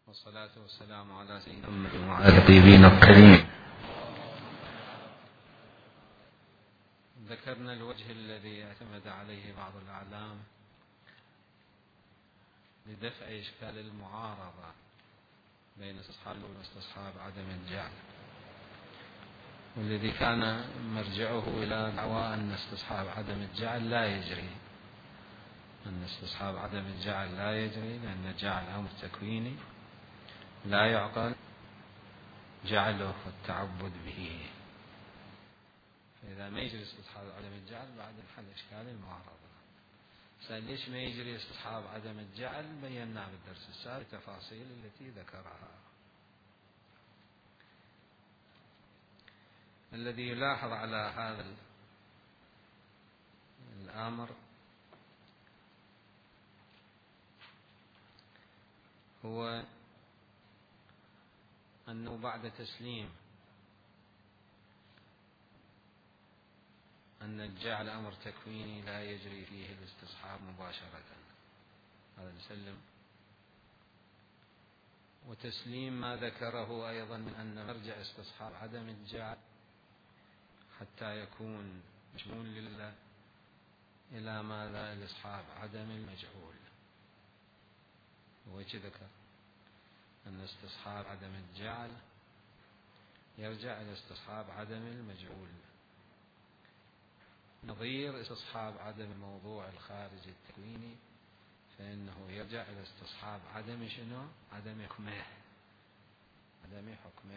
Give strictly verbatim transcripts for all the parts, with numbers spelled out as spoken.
والصلاة والسلام على سيدنا محمد وعلى الطيبين الطاهرين. ذكرنا الوجه الذي اعتمد عليه بعض الأعلام لدفع إشكال المعارضة بين استصحاب واستصحاب عدم الجعل، والذي كان مرجعه إلى دعوى أن استصحاب عدم الجعل لا يجري أن استصحاب عدم الجعل لا يجري لأن الجعل أمر تكويني لا يعقل جعله والتعبد به، فإذا ما يجري استصحاب عدم الجعل بعد انحل إشكال المعارضة. سأل ليش ما يجري استصحاب عدم الجعل؟ بينا بالدرس السابق التفاصيل التي ذكرها. الذي يلاحظ على هذا الأمر هو أنه بعد تسليم أن الجعل أمر تكويني لا يجري فيه الاستصحاب مباشرة، هذا نسلم، وتسليم ما ذكره أيضا من أن مرجع استصحاب عدم الجعل حتى يكون مشمول لله إلى ماذا؟ الاستصحاب عدم المجعول. وش ذكر؟ أن استصحاب عدم الجعل يرجع إلى استصحاب عدم المجعول، نظير استصحاب عدم الموضوع الخارج التكويني فإنه يرجع إلى استصحاب عدم شنو؟ عدم حكمه عدم حكمه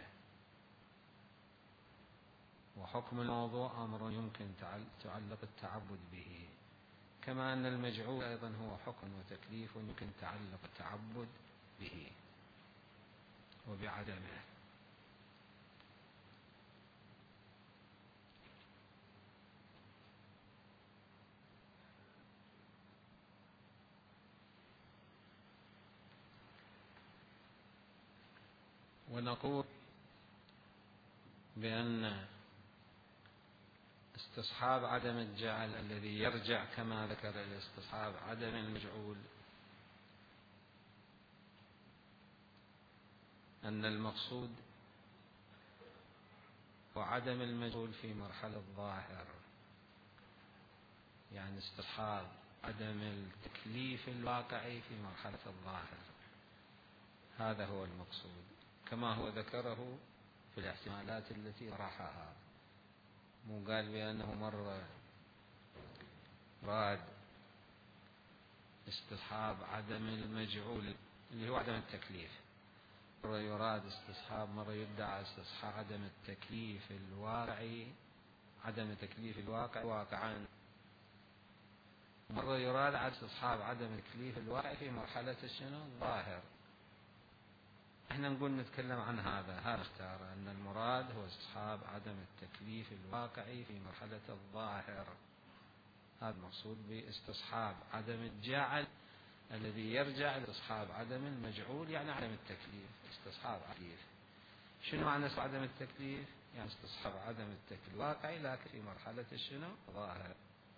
وحكم الموضوع أمر يمكن تعلق التعبد به، كما أن المجعول أيضا هو حكم وتكليف يمكن تعلق التعبد به وبعدمه. ونقول بأن استصحاب عدم الجعل الذي يرجع كما ذكر الاستصحاب عدم المجعول أن المقصود هو عدم المجعول في مرحلة الظاهر، يعني استصحاب عدم التكليف الواقعي في مرحلة الظاهر، هذا هو المقصود كما هو ذكره في الاحتمالات التي طرحها. مو قال بأنه مرة راد استصحاب عدم المجعول اللي هو عدم التكليف، مرة يراد استصحاب، مرة يدعى استصحاب عدم التكليف الواقعي، عدم تكليف الواقع واقعا، مرة يراد استصحاب عدم التكليف الواقعي في مرحلة الشنو؟ الظاهر. احنا نقول نتكلم عن هذا، هذا اختار أن المراد هو استصحاب عدم التكليف الواقعي في مرحلة الظاهر، هذا المقصود باستصحاب عدم الجعل الذي يرجع لاستصحاب عدم المجعول، يعني عدم التكليف، استصحاب عديف. شنو معنى عدم التكليف؟ يعني استصحاب عدم التكليف الواقعي لكن في مرحلة الشنو؟ ظاهر.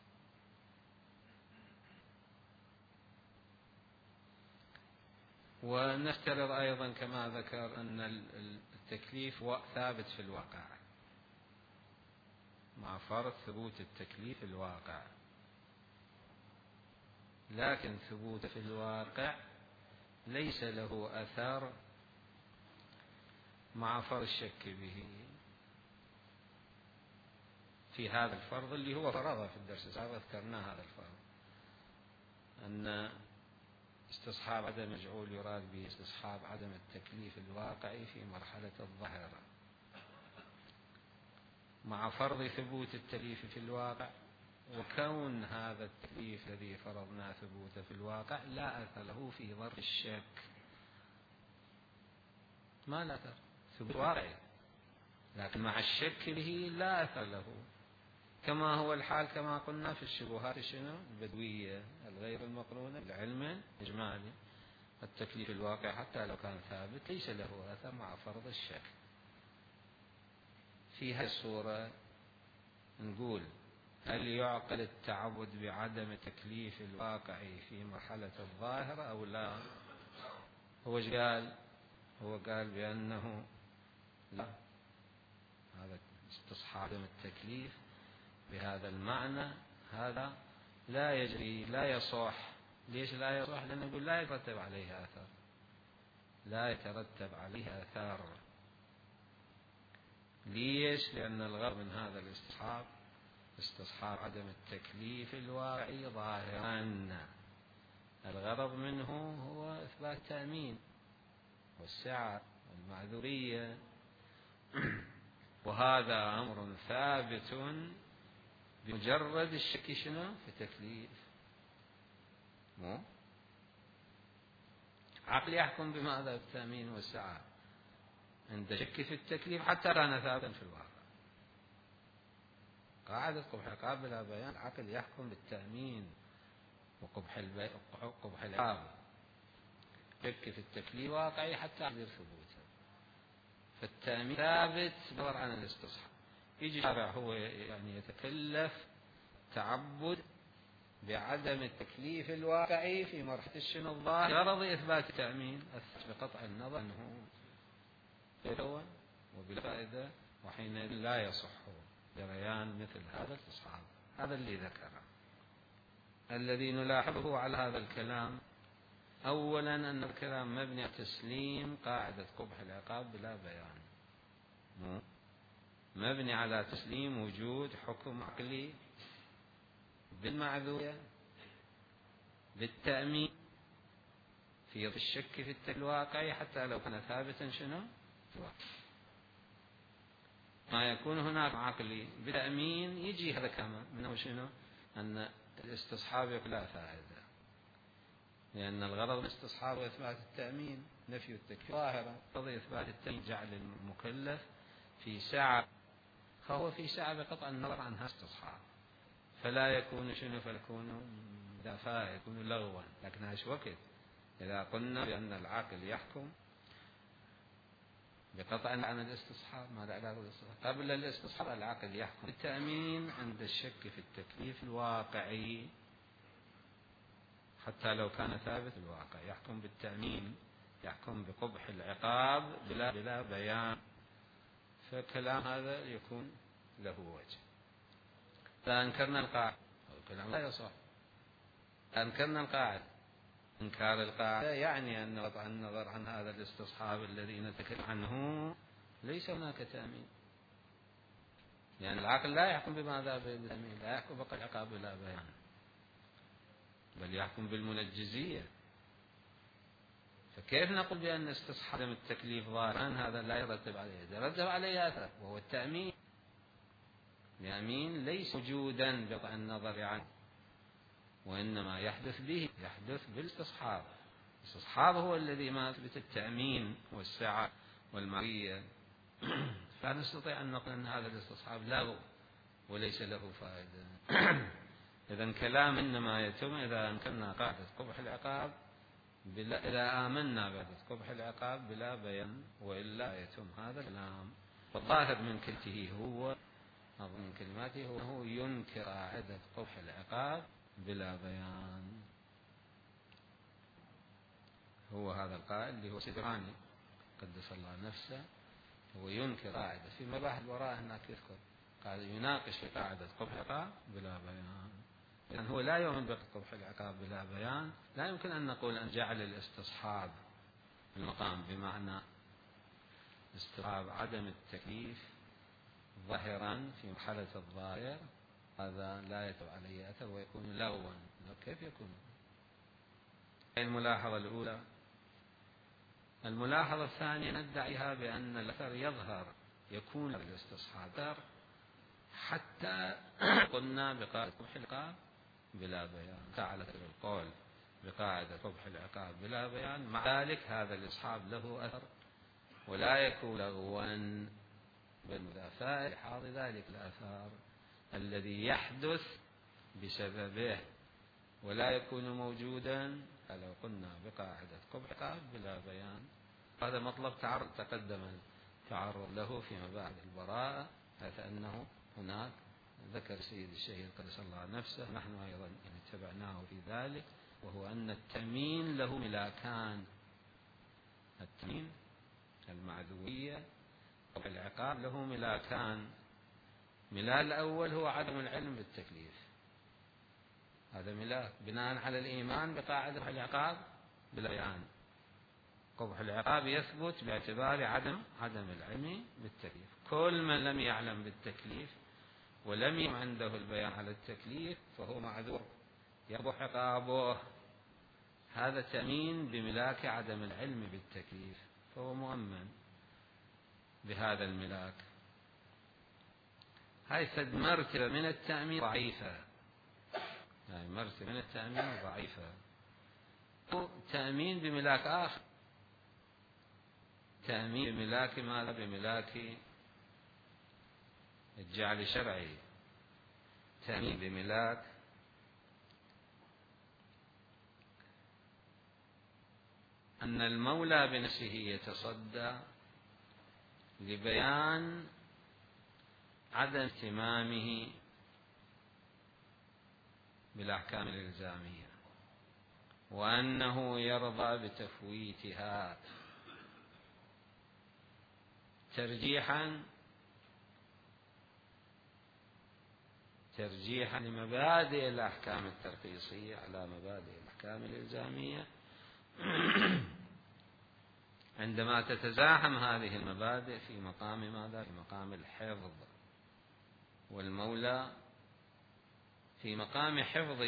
ونفترض أيضا كما ذكر أن التكليف ثابت في الواقع، مع فرض ثبوت التكليف الواقع، لكن ثبوت في الواقع ليس له أثر مع فرض الشك به في هذا الفرض اللي هو فرضه في الدرس السابق، ذكرنا هذا الفرض أن استصحاب عدم مجعول يراد به استصحاب عدم التكليف الواقعي في مرحلة الظاهر مع فرض ثبوت التكليف في الواقع، وكون هذا التكليف الذي فرضنا ثبوته في الواقع لا أثر له في ظرف الشك، ما لا أثر ثبوت واقعي، لكن مع الشك به لا أثر له، كما هو الحال كما قلنا في الشبهات شنو؟ البدوية الغير المقرونة بالعلم إجمالي، التكليف الواقع حتى لو كان ثابت ليس له أثر مع فرض الشك. في هذه الصورة نقول هل يعقل التعبد بعدم التكليف الواقعي في مرحلة الظاهر أو لا؟ هو قال هو قال بأنه لا، هذا استصحاب عدم التكليف بهذا المعنى هذا لا يجري لا يصح. ليش لا يصح؟ لأنه يقول لا يترتب عليه آثار، لا يترتب عليه آثار. ليش؟ لأن الغرض من هذا الاستصحاب استصحاب عدم التكليف الواقعي ظاهرا، الغرض منه هو إثبات التأمين والسعة والمعذورية، وهذا أمر ثابت بمجرد الشك شنو في تكليف. مو عقل يحكم بماذا؟ بالتأمين والسعة عند شك في التكليف حتى كان ثابتا في الواقع. قاعدة قبح العقاب بلا بيان، العقل يحكم بالتأمين وقبح البي... قبح العقاب، شك في التكليف واقعي حتى يقدر ثبوته. فالتأمين ثابت دور عن الاستصحاب. يجي الشارع هو يعني يتكلف تعبد بعدم التكليف الواقعي في مرحلة الشنو الظاهر غرض إثبات التأمين، أثبت بقطع النظر أنه يتوى وبلا فائدة، وحينئذ لا يصح جريان مثل هذا الاستصحاب. هذا اللي ذكره. الذي نلاحظه على هذا الكلام أولا أن الكلام مبني على تسليم قاعدة قبح العقاب بلا بيان، مبني على تسليم وجود حكم عقلي بالمعذورية بالتأمين في الشك في التكليف الواقعي حتى لو كان ثابتا شنو ما يكون هناك عقلي بتأمين يجي هذا كما منه شنو أن الاستصحاب يكون لا فائدة، لأن الغرض من الاستصحاب وإثبات التأمين نفي التكليف ظاهرا، قضية إثبات التأمين جعل المكلف في سعة، فهو في سعة بقطع النظر عنها استصحاب، فلا يكون شنو فيكون دافع يكون لغوا. لكن ايش وقت إذا قلنا بأن العاقل يحكم بقطع عن الاستصحاب، ماذا علاقة الاستصحاب؟ قبل الاستصحاب العاقل يحكم بالتأمين عند الشك في التكليف الواقعي حتى لو كان ثابت الواقع، يحكم بالتأمين، يحكم بقبح العقاب بلا, بلا بيان. فكلام هذا يكون له وجه. فأنكرنا القاعدة، الكلام لا يصح. أنكرنا القاعدة، إنكار القاعدة يعني أن قطع النظر عن هذا الاستصحاب الذي نتكلم عنه ليس هناك تأمين، لأن يعني العقل لا يحكم بماذا بالتأمين، لا يحكم بقطع العقاب بلا بيان، بل يحكم بالمنجزية. فكيف نقول بأن استصحاب عدم التكليف ظاهرا هذا لا يرتب عليه؟ يرتب عليه أثر وهو التأمين. التأمين ليس وجودا بقطع النظر عنه، وإنما يحدث به، يحدث بالاستصحاب. الاستصحاب هو الذي ما يثبت التأمين والسعة والمعية. فنستطيع أن نقول أن هذا الاستصحاب له وليس له فائدة. إذن كلام إنما يتم إذا أنكرنا قاعدة قبح العقاب بلا، إذا آمنا بقاعدة قبح العقاب بلا بيان، وإلا يتم هذا الكلام. والظاهر من كلمته هو من كلماته هو أنه ينكر قاعدة قبح العقاب بلا بيان. هو هذا القائل اللي هو سدراني قدس الله نفسه، هو ينكر قاعدة في مباحث الوراء هناك يذكر قاعدة يناقش في قاعدة قبح العقاب بلا بيان. لأن هو لا يؤمن بقبح العقاب بلا بيان. لا يمكن أن نقول أن جعل الاستصحاب المقام بمعنى استصحاب عدم التكليف ظاهرا في مرحلة الظاهر، هذا لا يتبع عليه أثر ويكون لغوا. كيف يكون؟ الملاحظة الأولى. الملاحظة الثانية ندعيها بأن الأثر يظهر يكون الاستصحاب حتى قلنا بقاعدة قبح العقاب بلا بيان، تعالى القول بقاعدة قبح العقاب بلا بيان، مع ذلك هذا الاستصحاب له أثر ولا يكون لغوا، بالمدافع لحاض ذلك الآثار الذي يحدث بسببه، ولا يكون موجودا لو قلنا بقاعدة قبح العقاب بلا بيان. هذا مطلب تعرض تقدم تعرض له في مباحث البراءة، حيث أنه هناك ذكر سيد الشهيد قدس الله نفسه، نحن أيضا اتبعناه في ذلك، وهو أن التأمين له ملاكان. التأمين، التأمين الواقعي، والتأمين السعوي. التأمين الواقعي هو التأمين الذي يحدث بسببه، والتأمين السعوي هو التأمين الذي يحدث بسببه. التأمين الواقعي المعذورية والعقاب له ملاكان. ملاك الأول هو عدم العلم بالتكليف، هذا ملاك بناء على الإيمان بقاعدة العقاب بالبيان. قبح العقاب يثبت باعتبار عدم عدم العلم بالتكليف. كل من لم يعلم بالتكليف ولم يكن عنده البيان على التكليف فهو معذور يقبح عقابه. هذا تأمين بملاك عدم العلم بالتكليف، فهو مؤمن بهذا الملاك. هاي سد مرتبة من التأمين ضعيفة، هاي مرتبة من التأمين ضعيفة. تأمين بملاك آخر، تأمين بملاك ماذا؟ بملاك الجعل الشرعي، تأمين بملاك أن المولى بنفسه يتصدى لبيان عدم اهتمامه بالأحكام الإلزامية، وأنه يرضى بتفويتها ترجيحا ترجيحا لمبادئ الأحكام الترخيصية على مبادئ الأحكام الإلزامية. عندما تتزاحم هذه المبادئ في مقام ماذا؟ في مقام الحفظ، والمولى في مقام حفظ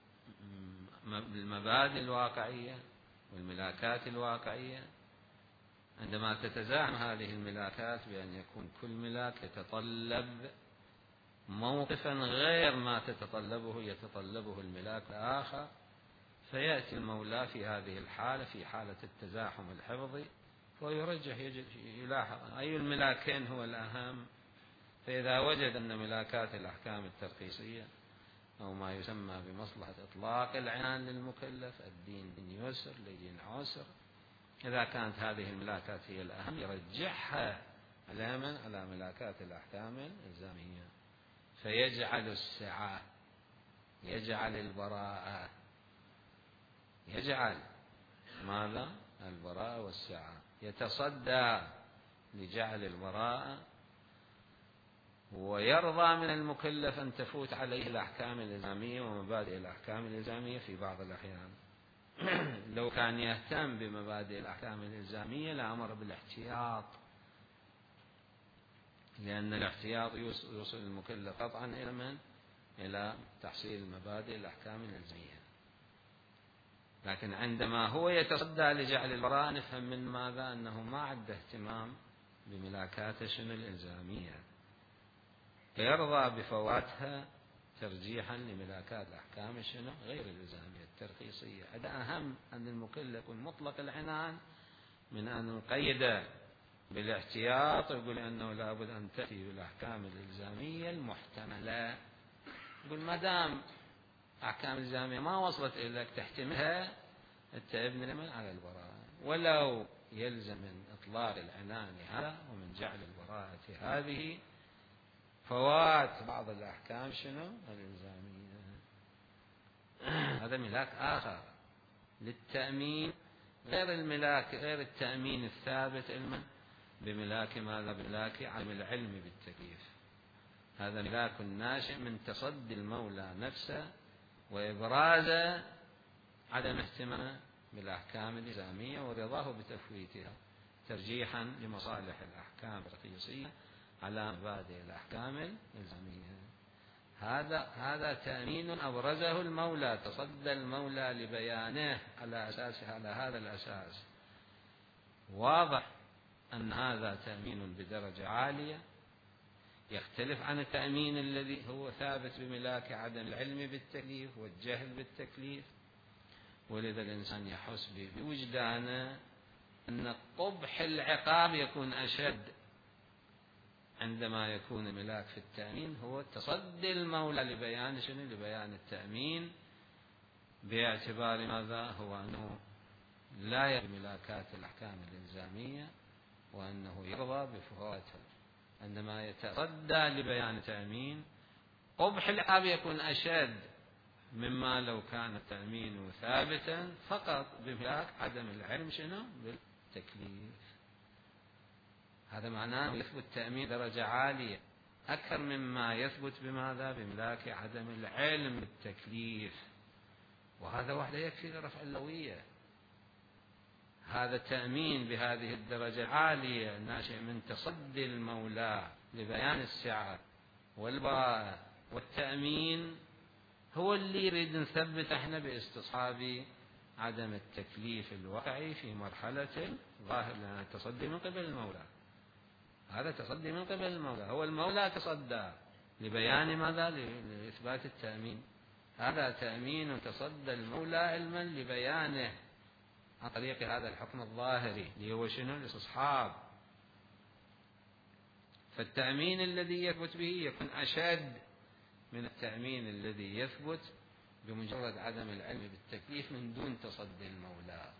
المبادئ الواقعية والملاكات الواقعية. عندما تتزاحم هذه الملاكات بأن يكون كل ملاك يتطلب موقفا غير ما تتطلبه يتطلبه الملاك الآخر، فيأتي المولى في هذه الحالة في حالة التزاحم الحفظي ويرجح يلاحظ أي الملاكين هو الأهم. فإذا وجد أن ملاكات الأحكام الترخيصية أو ما يسمى بمصلحة إطلاق العنان للمكلف، الدين دين يسر لدين عسر، إذا كانت هذه الملاكات هي الأهم يرجحها على من؟ على ملاكات الأحكام الإلزامية، فيجعل السعة، يجعل البراءة، يجعل ماذا؟ البراءة والسعة، يتصدى لجعل البراءة ويرضى من المكلف أن تفوت عليه الأحكام الإلزامية ومبادئ الأحكام الإلزامية في بعض الأحيان. لو كان يهتم بمبادئ الأحكام الإلزامية لأمر بالاحتياط، لأن الاحتياط يوصل المكلف قطعا إلى من؟ إلى تحصيل مبادئ الأحكام الإلزامية. لكن عندما هو يتصدى لجعل البراءة نفهم من ماذا؟ أنه ما عنده اهتمام بملاكات شنو الإلزامية، فيرضى بفواتها ترجيحا لملاكات الأحكام شنو غير الإلزامية الترخيصية. هذا أهم أن المكلف يكون مطلق العنان من أن نقيد بالاحتياط ويقول أنه لابد أن تأتي بالأحكام الإلزامية المحتملة. يقول ما دام أحكام الإلزامية ما وصلت إليك تحتملها أنت ابن لمن؟ على البراءة، ولو يلزم من إطلاق العنان هذا ومن جعل البراءة هذه فوات بعض الأحكام شنو الإلزامية. هذا ملاك آخر للتأمين غير الملاك غير التأمين الثابت علما بملاك ماذا؟ بملاك عدم العلم بالتكليف. هذا ملاك ناشئ من تصدي المولى نفسه وإبراز عدم اهتمامه بالأحكام الإلزامية ورضاه بتفويتها ترجيحا لمصالح الأحكام الترخيصية على مبادئ الأحكام الإلزامية. هذا هذا تأمين أبرزه المولى، تصدى المولى لبيانه على أساس على هذا الأساس. واضح أن هذا تأمين بدرجة عالية يختلف عن التأمين الذي هو ثابت بملاك عدم العلم بالتكليف والجهل بالتكليف. ولذا الإنسان يحس بوجدانه أن قبح العقاب يكون أشد عندما يكون الملاك في التأمين هو تصدي المولى لبيان شنو؟ لبيان التأمين باعتبار ماذا؟ هو أنه لا يرضى بملاكات الأحكام الإلزامية وأنه يرضى بفواتها. عندما يتصدى لبيان التأمين قبح العقاب يكون أشد مما لو كان التأمين ثابتا فقط بملاك عدم العلم شنو؟ بالتكليف. هذا معناه يثبت تأمين درجة عالية أكثر مما يثبت بماذا؟ بإملاك عدم العلم بالتكليف، وهذا وحده يكفي لرفع اللوية. هذا تأمين بهذه الدرجة العالية ناشئ من تصدي المولى لبيان السعة والبراءة والتأمين، هو اللي يريد نثبت احنا باستصحاب عدم التكليف الواقعي في مرحلة ظاهر لنا التصدي من قبل المولى. هذا تصدي من قبل المولى، هو المولى تصدى لبيان ماذا؟ لإثبات التأمين. هذا تأمين تصدى المولى علما لبيانه عن طريق هذا الحكم الظاهري اللي هو شنو؟ الاستصحاب. فالتأمين الذي يثبت به يكون أشد من التأمين الذي يثبت بمجرد عدم العلم بالتكليف من دون تصدي المولى.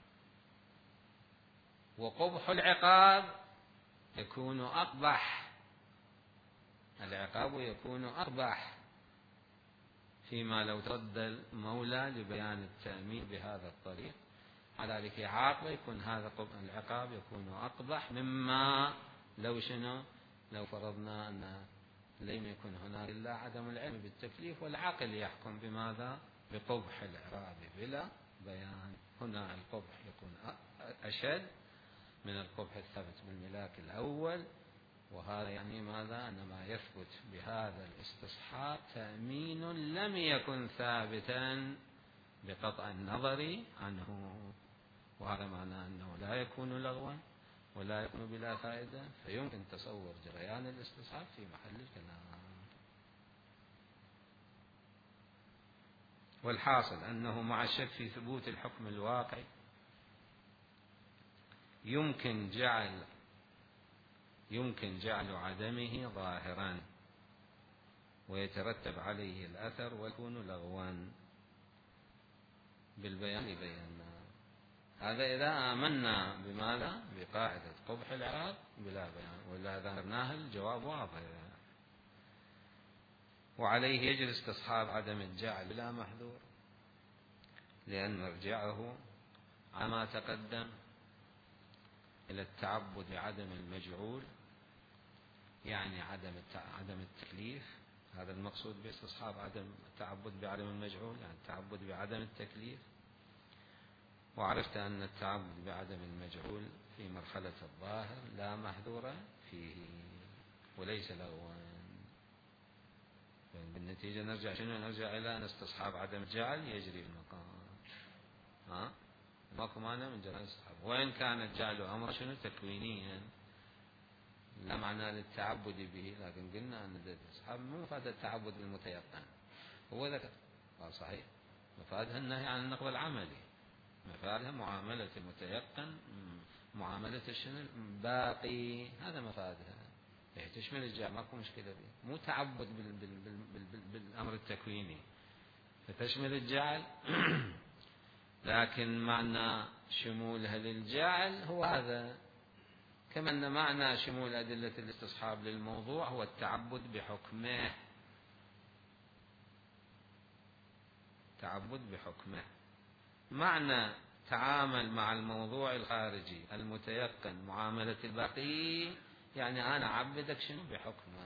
وقبح العقاب يكون أقبح، العقاب يكون أقبح فيما لو تصدى المولى لبيان التأمين بهذا الطريق، على ذلك عاقبة يكون هذا العقاب يكون أقبح مما لو شنو؟ لو فرضنا أن لم يكن هناك إلا عدم العلم بالتكليف والعقل يحكم بماذا؟ بقبح العقاب بلا بيان. هنا القبح يكون أشد من القبح الثابت بالملاك الأول، وهذا يعني ماذا؟ أن ما يثبت بهذا الاستصحاب تأمين لم يكن ثابتا بقطع النظر عنه، وهذا معناه أنه لا يكون لغوا ولا يكون بلا فائدة، فيمكن تصور جريان الاستصحاب في محل الكلام. والحاصل أنه مع الشك في ثبوت الحكم الواقعي يمكن جعل يمكن جعل عدمه ظاهرا ويترتب عليه الأثر ويكون لغوا بالبيان بينا. هذا إذا آمنا بماذا؟ بقاعدة قبح العقاب بلا بيان، وإلا ذكرناه الجواب واضح. وعليه يجري استصحاب عدم الجعل بلا محذور، لأن مرجعه على ما تقدم إلى التعبد بعدم المجعول، يعني عدم عدم التكليف. هذا المقصود باستصحاب عدم التعبد بعدم المجعول، يعني التعبد بعدم التكليف. وعرفت أن التعبد بعدم المجعول في مرحلة الظاهر لا محذور فيه وليس لغوا. بالنتيجة نرجع شنو؟ نرجع إلى أن استصحاب عدم الجعل يجري المقام. ها؟ ماكو مانع من جرى الاستصحاب، وإن كان الجعل أمر شنو؟ تكوينيا لا معنى للتعبد به، لكن قلنا أن الاستصحاب مو مفاد التعبد بالمتيقن. هو ذكر صحيح مفادها النهي عن النقض العملي، مفادها معاملة المتيقن معاملة الشنو؟ باقي، هذا مفادها. تشمل الجعل ماكو مشكلة به، مو تعبد بال بال بال بال بال بالأمر التكويني، فتشمل الجعل لكن معنى شمولها للجعل هو هذا. كما أن معنى شمول أدلة الاستصحاب للموضوع هو التعبد بحكمه، تعبد بحكمه. معنى تعامل مع الموضوع الخارجي المتيقن معاملة الباقي، يعني أنا أعبدك شنو؟ بحكمه.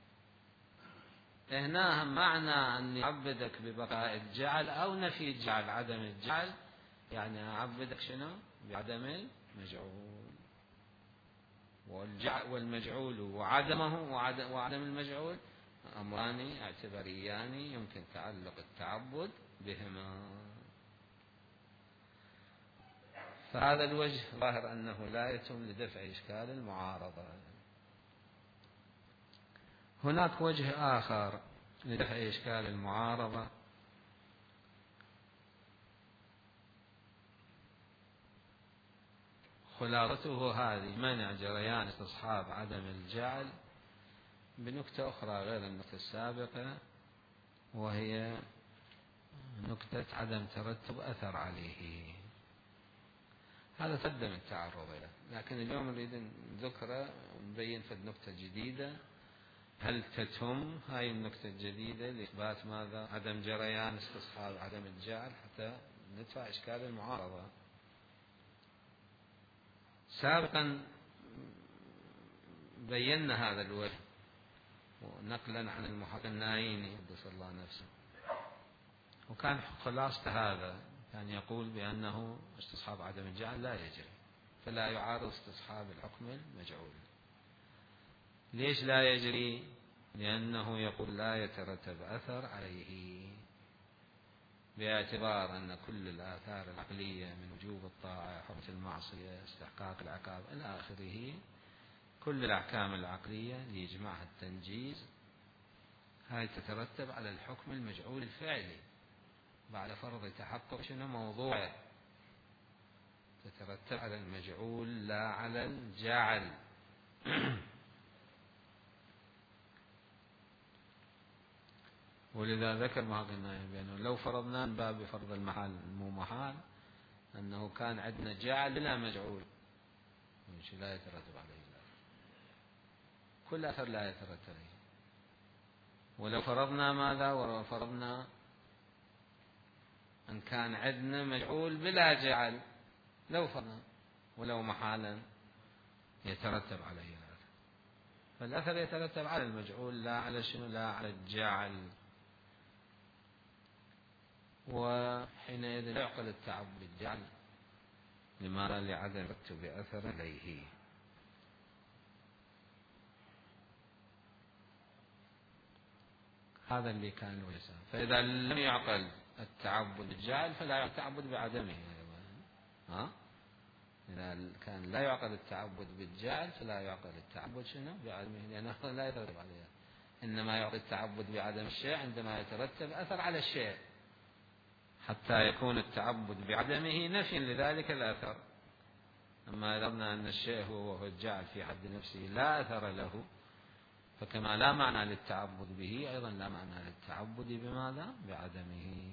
هنا معنى أن أعبدك ببقاء الجعل أو نفي الجعل عدم الجعل، يعني أعبدك شنو؟ بعدم المجعول. والجعل والمجعول وعدمه وعدم المجعول أمران اعتباريان يمكن تعلق التعبد بهما. فهذا الوجه ظاهر أنه لا يتم لدفع إشكال المعارضة. هناك وجه آخر لدفع إشكال المعارضة، خلاصته هذه: منع جريان استصحاب عدم الجعل بنكتة أخرى غير النكتة السابقة، وهي نكتة عدم ترتب أثر عليه. هذا تقدم التعرض له، لكن اليوم نريد نذكره ونبين في نكتة جديدة. هل تتم هاي النكتة الجديدة لإثبات ماذا؟ عدم جريان استصحاب عدم الجعل حتى ندفع إشكال المعارضة. سابقا بينا هذا الوجه ونقلا عن المحقق النايني قدس الله نفسه، وكان خلاصة هذا كان يقول بأنه استصحاب عدم الجعل لا يجري، فلا يعارض استصحاب الحكم المجعول. ليش لا يجري؟ لأنه يقول لا يترتب أثر عليه، باعتبار أن كل الآثار العقلية من وجوب الطاعة، حرمة المعصية، استحقاق العقاب إلى آخره، كل الأحكام العقلية اللي يجمعها التنجيز هاي تترتب على الحكم المجعول الفعلي بعد فرض تحقق شنو موضوعه، تترتب على المجعول لا على الجاعل. ولذا ذكر ما قلنا بأنه لو فرضنا من باب فرض المحال مو محال أنه كان عندنا جاعل بلا مجعول لا يترتب عليه كل أثر لا يترتب عليه. ولو فرضنا ماذا؟ ولو فرضنا أن كان عندنا مجعول بلا جعل، لو فرضنا ولو محالا يترتب عليه الأثر، فالأثر يترتب على المجعول لا على شنو؟ لا على الجعل. وحينئذ لا يعقل التعبد بالجعل. لماذا؟ لعدم ترتب أثر عليه. هذا اللي كان الوجه. فإذا لم يعقل التعبد بالجعل فلا يعقل التعبد بعدمه. ها؟ إذا كان لا يعقل التعبد بالجعل فلا يعقل التعبد شنو؟ بعدمه، لأنه لا يترتب عليه. إنما يعقل التعبد بعدم الشيء عندما يترتب أثر على الشيء، حتى يكون التعبد بعدمه نفي لذلك الأثر. أما إذا قلنا أن الشيء هو الجعل في حد نفسه لا أثر له، فكما لا معنى للتعبد به أيضا لا معنى للتعبد بماذا؟ بعدمه.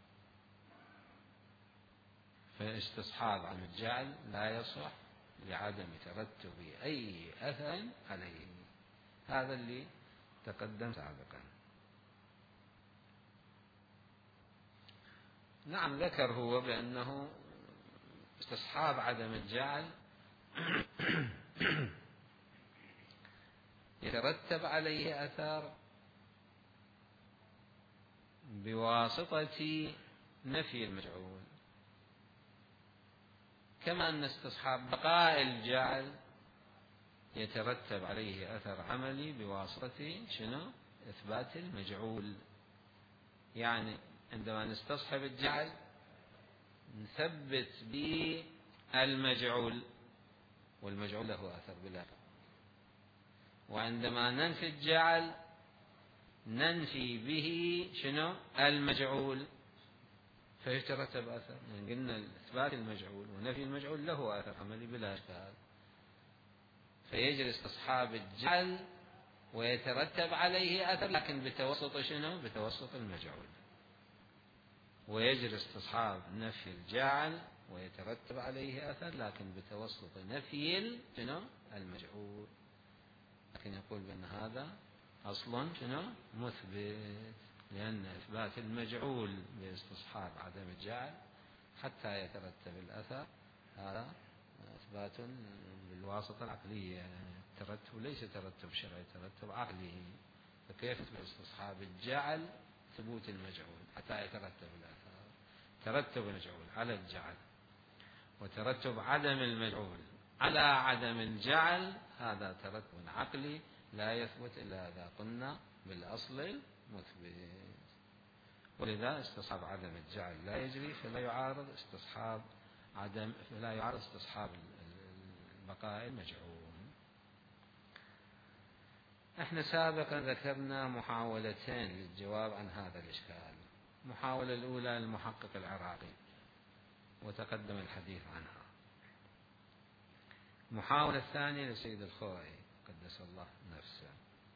فاستصحاب عن الجعل لا يصح لعدم ترتب أي أثر عليه. هذا اللي تقدم سابقا. نعم ذكر هو بأنه استصحاب عدم الجعل يترتب عليه أثر بواسطة نفي المجعول، كما أن استصحاب بقاء الجعل يترتب عليه أثر عملي بواسطة شنو؟ إثبات المجعول. يعني عندما نستصحب الجعل نثبت به المجعول، والمجعول له أثر بلا، وعندما ننفي الجعل ننفي به شنو؟ المجعول، فيترتب أثر. يعني قلنا إثبات المجعول ونفي المجعول له أثر عملي بلا إشكال، فيجري استصحاب الجعل ويترتب عليه أثر لكن بتوسط شنو؟ بتوسط المجعول. ويجري استصحاب نفي الجعل ويترتب عليه أثر لكن بتوسط نفي شنو؟ المجعول. لكن يقول بأن هذا أصلا شنو؟ مثبت، لأن إثبات المجعول باستصحاب عدم الجعل حتى يترتب الأثر هذا إثبات بالواسطة العقلية، ترتب ليس ترتب شرعي، ترتب عقلي. فكيف باستصحاب الجعل ثبوت المجعول حتى يترتب الأثر؟ ترتب المجعول على الجعل وترتب عدم المجعول على عدم الجعل، هذا ترتب عقلي لا يثبت إلا إذا قلنا بالأصل المثبت. ولذا استصحاب عدم الجعل لا يجري، فلا يعارض استصحاب عدم فلا يعارض استصحاب البقاء المجعول. احنا سابقا ذكرنا محاولتين للجواب عن هذا الإشكال. المحاولة الأولى للمحقق العراقي وتقدم الحديث عنها. المحاولة الثانية لسيد الخوئي قدس الله نفسه.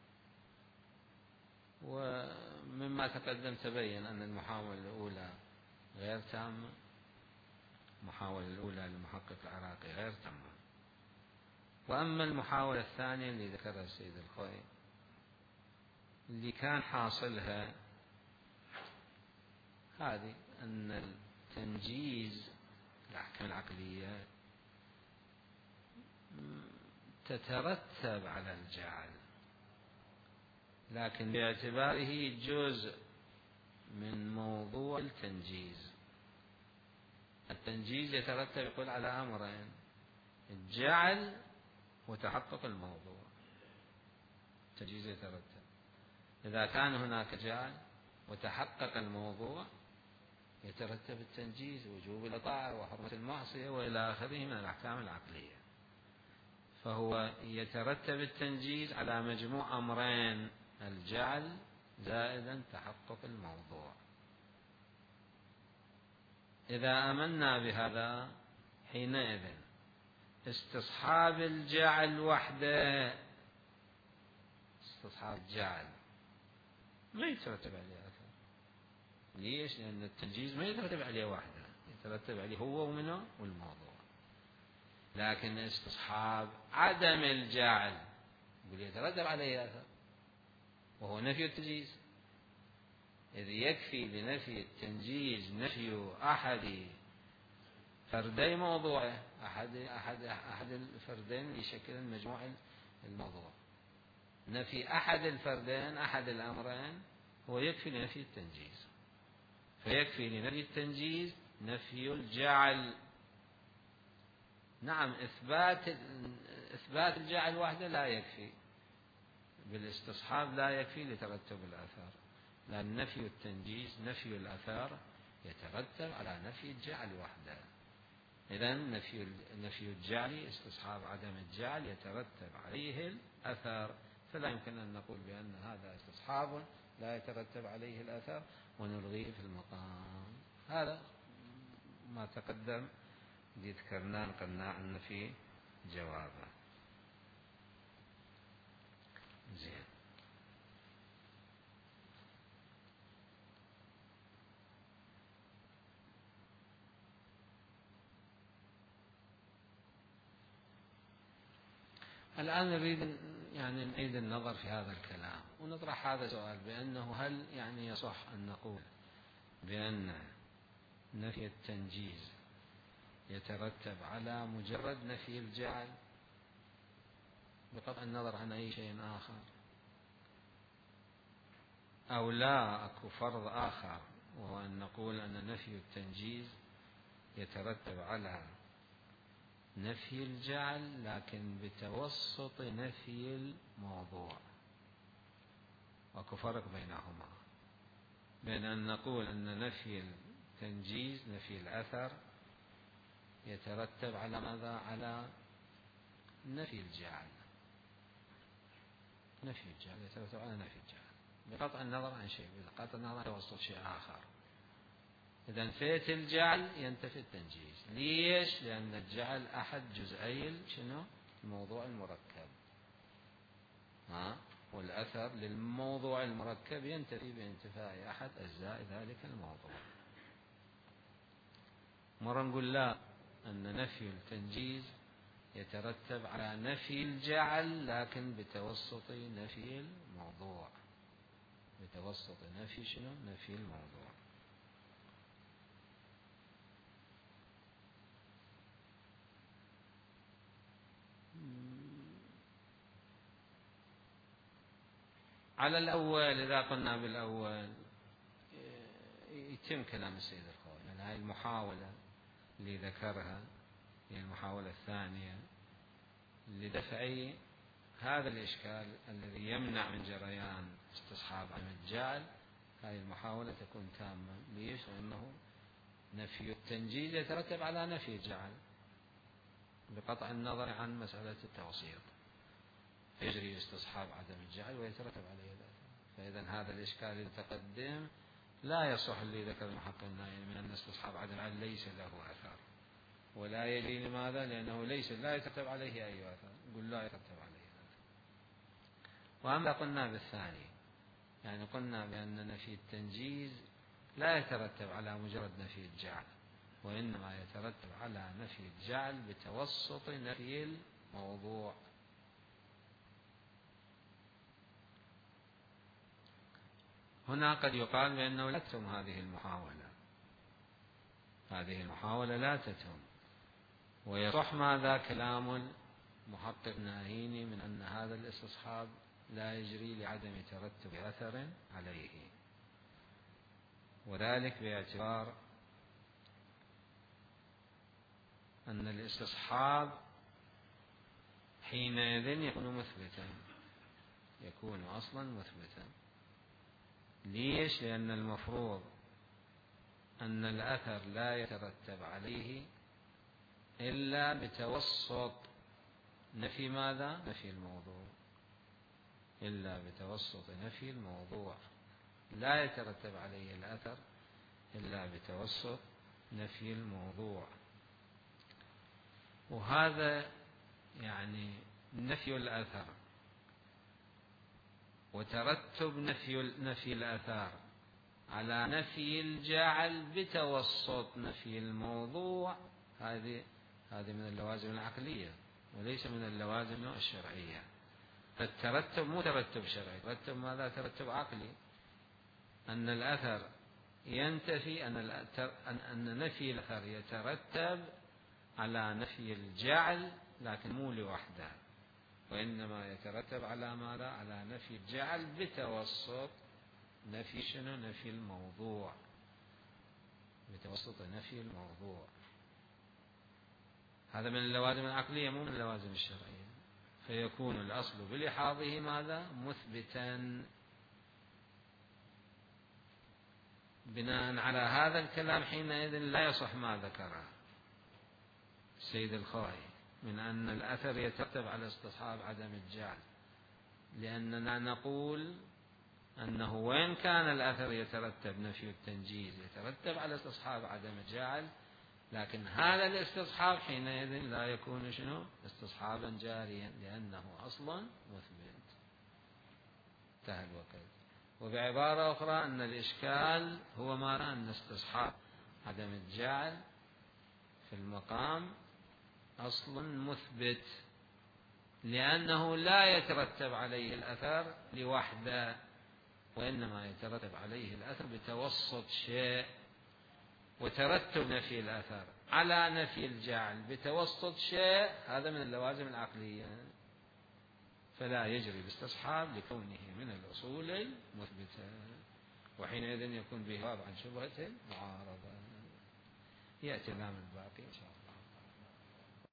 ومما تقدم تبين أن المحاولة الأولى غير تامة، المحاولة الأولى للمحقق العراقي غير تامة. وأما المحاولة الثانية اللي ذكرها السيد الخوئي اللي كان حاصلها هذه أن التنجيز الأحكام العقلية تترتب على الجعل، لكن باعتباره جزء من موضوع التنجيز. التنجيز يترتب يقول على أمرين: الجعل وتحقق الموضوع. التنجيز يترتب إذا كان هناك جعل وتحقق الموضوع، يترتب التنجيز، وجوب الإطاعة وحرمة المعصية وإلى آخره من الأحكام العقلية. فهو يترتب التنجيز على مجموع أمرين: الجعل زائدا تحقق الموضوع. إذا آمنا بهذا حينئذ استصحاب الجعل وحده، استصحاب الجعل ما يترتب عليه أثر. ليش؟ لأن التنجيز ما يترتب عليه وحده، يترتب عليه هو ومنه والموضوع. لكن استصحاب عدم الجعل يقول يترتب عليه أثر، وهو نفي التنجيز. إذ يكفي لنفي التنجيز نفي أحد فردي موضوعه، أحد أحد أحد الفردين يشكل مجموع الموضوع. نفي أحد الفردين أحد الأمرين هو يكفي لنفي التنجيز. فيكفي لنفي التنجيز نفي الجعل. نعم، إثبات إثبات الجعل وحده لا يكفي، بالاستصحاب لا يكفي لترتب الآثار، لأن نفي التنجيز نفي الآثار يترتب على نفي الجعل وحده. إذن نفي نفي الجعل استصحاب عدم الجعل يترتب عليه الأثر، فلا يمكن أن نقول بأن هذا استصحاب لا يترتب عليه الأثر ونلغيه في المقام. هذا ما تقدم ذكرناه نقلنا عنه في جوابه. زين. الآن نريد يعني نعيد النظر في هذا الكلام ونطرح هذا السؤال، بأنه هل يعني يصح أن نقول بأن نفي التنجيز يترتب على مجرد نفي الجعل بقطع النظر عن أي شيء آخر، أو لا أكو فرض آخر وهو أن نقول أن نفي التنجيز يترتب على نفي الجعل لكن بتوسط نفي الموضوع؟ وأكو فرق بينهما، بين أن نقول أن نفي التنجيز نفي الأثر يترتب على ماذا؟ على نفي الجعل. نفي الجعل يترتب على نفي الجعل بقطع النظر عن شيء، بقطع النظر عن توسط شيء آخر. إذا نفيت الجعل ينتفي التنجيز. ليش؟ لأن الجعل أحد جزئي شنو؟ الموضوع المركب. ها؟ والأثر للموضوع المركب ينتفي بانتفاء أحد أجزاء ذلك الموضوع. مرة نقول لا، أن نفي التنجيز يترتب على نفي الجعل لكن بتوسط نفي الموضوع. بتوسط نفي شنو؟ نفي الموضوع. على الأول إذا قلنا بالأول يتم كلام السيد الخوي، يعني هاي المحاولة اللي ذكرها هي المحاولة الثانية لدفع هذا الإشكال الذي يمنع من جريان استصحاب عدم الجعل. هذه المحاولة تكون تامة. ليش؟ لأنه نفي التنجيز يترتب على نفي الجعل بقطع النظر عن مسألة التوسيط، يجري استصحاب عدم الجعل ويترتب عليه ذلك. فإذا هذا الإشكال المتقدم لا يصح اللي ذكر المحقق النائي من أن استصحاب عدم الجعل ليس له أثر، ولا يجري. لماذا؟ لأنه ليس لا يترتب عليه أي أثر. نقول لا يترتب عليه أثر. وأما قلنا بالثاني، يعني قلنا بأن نفي التنجيز لا يترتب على مجرد نفي الجعل، وإنما يترتب على نفي الجعل بتوسط نفي الموضوع. هنا قد يقال بأنه لا تتم هذه المحاولة، هذه المحاولة لا تتم، ويصح ماذا؟ كلام محقق ناهيني من أن هذا الاستصحاب لا يجري لعدم ترتب أثر عليه، وذلك باعتبار أن الاستصحاب حينئذ يكون مثبتا، يكون أصلا مثبتا. ليش؟ لأن المفروض أن الأثر لا يترتب عليه إلا بتوسط نفي ماذا؟ نفي الموضوع، إلا بتوسط نفي الموضوع، لا يترتب عليه الأثر إلا بتوسط نفي الموضوع. وهذا يعني نفي الأثر وترتب نفي نفي الآثار على نفي الجعل بتوسط نفي الموضوع، هذه هذه من اللوازم العقلية وليس من اللوازم الشرعية. فالترتب مو ترتب شرعي، ترتب ماذا؟ ترتب عقلي، أن الأثر ينتفي، أن, أن نفي الأثر يترتب على نفي الجعل، لكن مو لوحده، وإنما يترتب على ماذا؟ على نفي الجعل بتوسط نفي شنو؟ نفي الموضوع، بتوسط نفي الموضوع. هذا من اللوازم العقلية مو من اللوازم الشرعية. فيكون الأصل بلحاظه ماذا؟ مثبتا. بناء على هذا الكلام حينئذ لا يصح ما ذكره السيد الخوئي من أن الأثر يترتب على استصحاب عدم الجعل، لأننا نقول أنه وإن كان الأثر يترتب نفي التنجيز يترتب على استصحاب عدم الجعل، لكن هذا الاستصحاب حينئذ لا يكون شنو؟ استصحابا جاريا، لأنه أصلا مثبت. انتهى الوقت. وبعبارة أخرى أن الإشكال هو ما أن استصحاب عدم الجعل في المقام أصل مثبت، لأنه لا يترتب عليه الأثر لوحده، وإنما يترتب عليه الأثر بتوسط شيء. وترتب نفي الأثر على نفي الجعل بتوسط شيء هذا من اللوازم العقلية، فلا يجري الاستصحاب لكونه من الأصول المثبتة، وحينئذ يكون به باب عن شبهة المعارضة. يأتي الآن الباقي إن شاء الله.